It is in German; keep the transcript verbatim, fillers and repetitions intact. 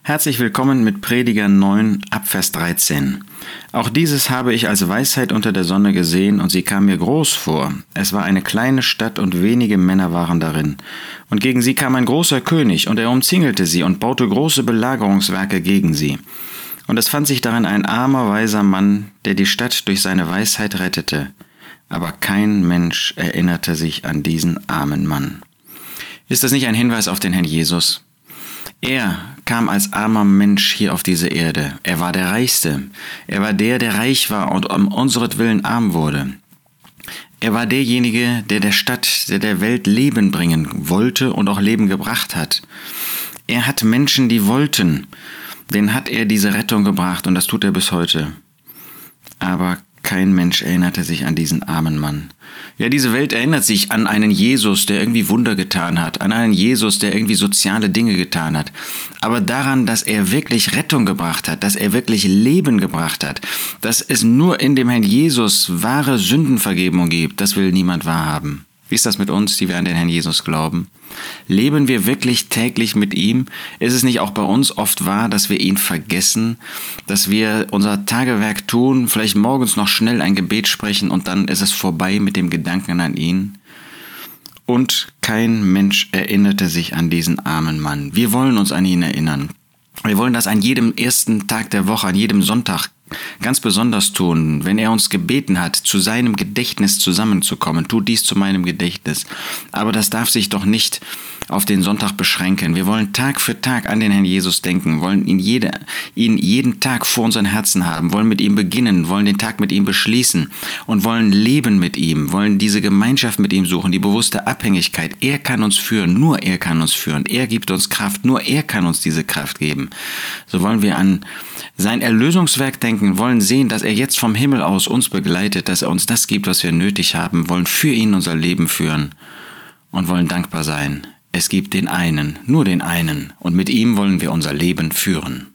Herzlich willkommen mit Prediger neun, Abvers dreizehn. Auch dieses habe ich als Weisheit unter der Sonne gesehen, und sie kam mir groß vor. Es war eine kleine Stadt, und wenige Männer waren darin. Und gegen sie kam ein großer König, und er umzingelte sie und baute große Belagerungswerke gegen sie. Und es fand sich darin ein armer, weiser Mann, der die Stadt durch seine Weisheit rettete. Aber kein Mensch erinnerte sich an diesen armen Mann. Ist das nicht ein Hinweis auf den Herrn Jesus? Er kam als armer Mensch hier auf diese Erde. Er war der Reichste. Er war der, der reich war und um unseretwillen arm wurde. Er war derjenige, der der Stadt, der der Welt Leben bringen wollte und auch Leben gebracht hat. Er hat Menschen, die wollten. Denen hat er diese Rettung gebracht, und das tut er bis heute. Aber kein Mensch erinnerte sich an diesen armen Mann. Ja, diese Welt erinnert sich an einen Jesus, der irgendwie Wunder getan hat, an einen Jesus, der irgendwie soziale Dinge getan hat. Aber daran, dass er wirklich Rettung gebracht hat, dass er wirklich Leben gebracht hat, dass es nur in dem Herrn Jesus wahre Sündenvergebung gibt, das will niemand wahrhaben. Wie ist das mit uns, die wir an den Herrn Jesus glauben? Leben wir wirklich täglich mit ihm? Ist es nicht auch bei uns oft wahr, dass wir ihn vergessen, dass wir unser Tagewerk tun, vielleicht morgens noch schnell ein Gebet sprechen und dann ist es vorbei mit dem Gedanken an ihn? Und kein Mensch erinnerte sich an diesen armen Mann. Wir wollen uns an ihn erinnern. Wir wollen das an jedem ersten Tag der Woche, an jedem Sonntag ganz besonders tun, wenn er uns gebeten hat, zu seinem Gedächtnis zusammenzukommen. Tut dies zu meinem Gedächtnis. Aber das darf sich doch nicht auf den Sonntag beschränken. Wir wollen Tag für Tag an den Herrn Jesus denken, wollen ihn, jede, ihn jeden Tag vor unseren Herzen haben, wollen mit ihm beginnen, wollen den Tag mit ihm beschließen und wollen leben mit ihm, wollen diese Gemeinschaft mit ihm suchen, die bewusste Abhängigkeit. Er kann uns führen, nur er kann uns führen. Er gibt uns Kraft, nur er kann uns diese Kraft geben. So wollen wir an sein Erlösungswerk denken, wollen sehen, dass er jetzt vom Himmel aus uns begleitet, dass er uns das gibt, was wir nötig haben, wollen für ihn unser Leben führen und wollen dankbar sein. Es gibt den einen, nur den einen, und mit ihm wollen wir unser Leben führen.